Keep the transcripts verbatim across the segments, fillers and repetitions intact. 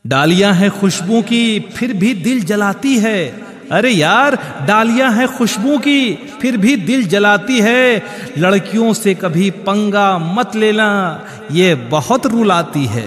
डालियां हैं खुशबू की फिर भी दिल जलाती है। अरे यार, डालियां हैं खुशबू की फिर भी दिल जलाती है। लड़कियों से कभी पंगा मत लेना, ये बहुत रुलाती है।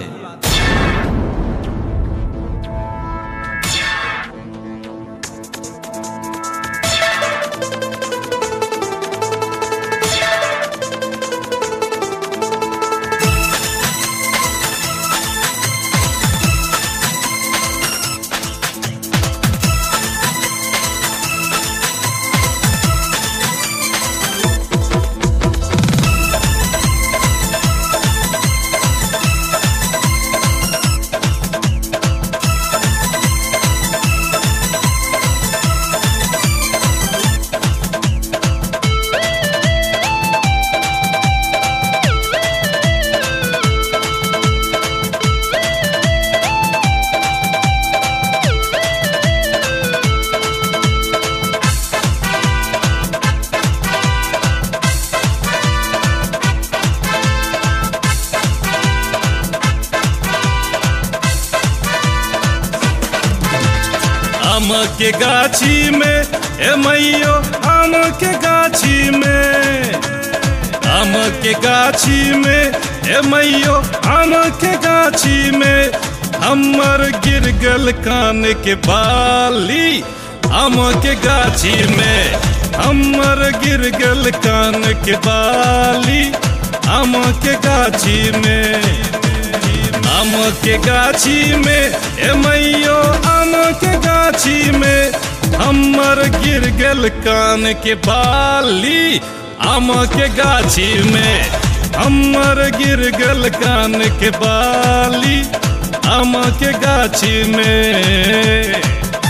आम के गाछी में ए मैयो, आम के गाछी में, आम के गाछी में ए मैयो, आम के गाछी में हमर गिर गल कान के बाली। आम के गाछी में हमर गिर गल कान के बाली। आम के गाछी में, आम के गाछी में ए मैयो, आम के गाछी में हमर गिर गल कान के बाली। आम के गाछी में हमर गिर गल कान के बाली। आम के गाछी में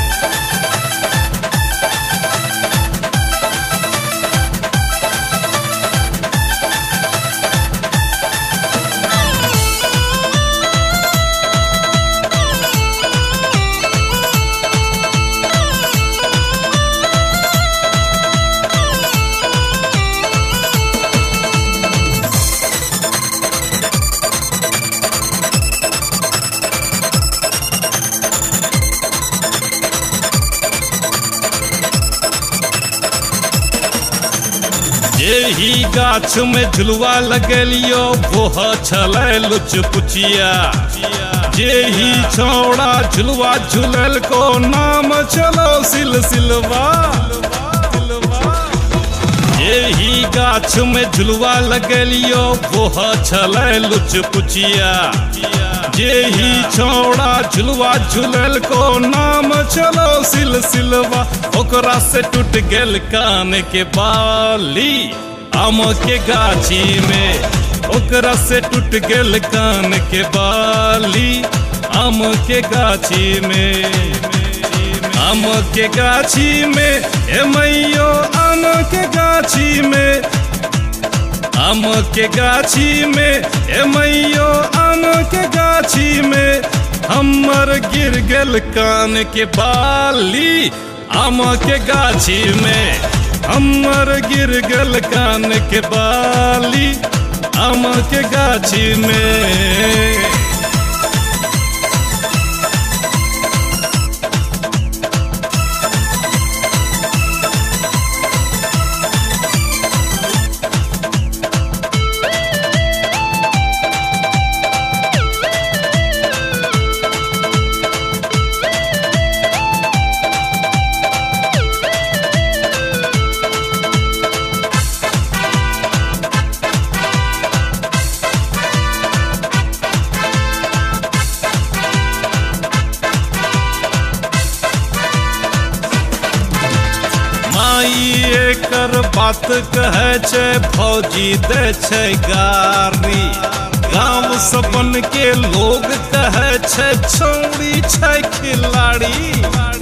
यही गाछ में झुलवा लगलियो वो छलै लुच पुचिया। जेही छौड़ा झुलवा झुलल को नाम चलो सिलसिलवा। यही गाछ में झुलवा लगलियो वो छलै लुच पुचिया। जेही छौड़ा झुलवा झुलल को नाम चलो सिलसिलवा। ओकरा से टूट गेल कान के बाली। आम के गाछी में ओकरा से टूट गेल कान के बाली। आम के गाछी में, आम के गाछी में ए मैयो, आम के गाछी में, आम के गाछी में ए मैयो, आम के गाछी में हमर गिर गेल कान के बाली। आम के गाछी में हमर गिर गेल कान के बाली। आम के गाछी में एकर बात कहे छे फौजी दे छे गारी। गाँव सबन के लोग कहे छे छौड़ी छे खिलाड़ी।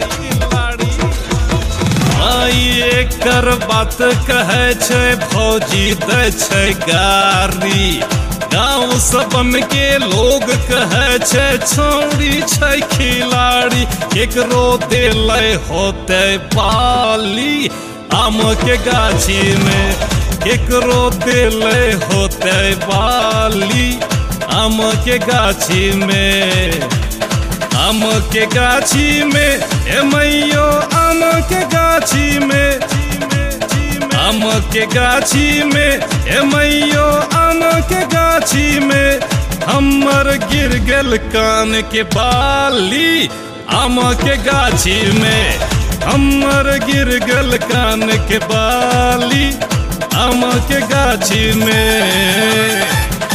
आई एकर बात कहे छे फौजी दे छे गारी। गाँव सबन के लोग कहे छे छौड़ी छे खिलाड़ी। केकरो देले होते बाली। आम के गाछी में केकरो देले होते बाली। आम के गाछी में आम के गाछी में ए मैयो आम के गाछी में, आम के गाछी में ए मैयो आम के गाछी में हमर गिर गेल कान के बाली। आम के गाछी में हमर गिर गेल कान के बाली, आम के गाछी में।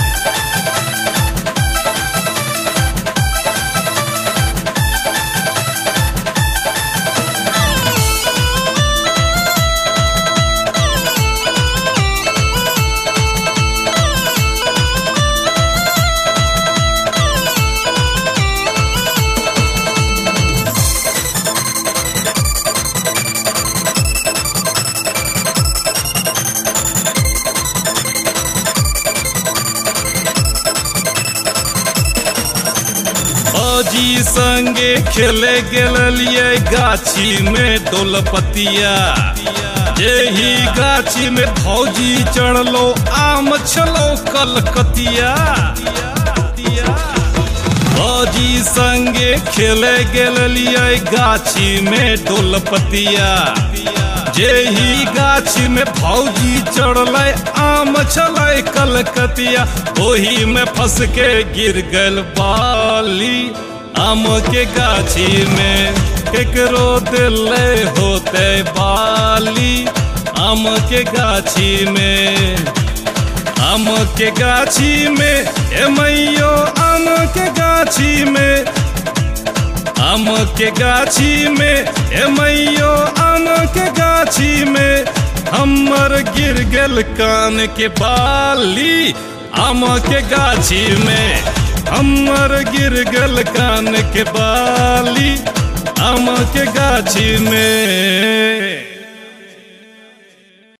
जी संगे खेले गेलिए गाछी में डोलपतिया, जेही गाछी में भौजी चढ़लो आम छलो कलकतिया। भौजी संगे खेले गेलिए गाछी में डोलपतिया, जेही गाछी में भौजी चढ़ले आम छले कलकतिया। ओही में फंस के गिर गल बाली। आम के गाछी में केकरो दिले होते बाली। आम के गाछी में, आम के गाछी में ए मैयो आम के गाछी में, आम के गाछी में ए मैयो आम के गाछी में हमर गिर गेल कान के बाली। आम के गाछी में हमर गिर गेल कान के बाली, आम के गाछी में।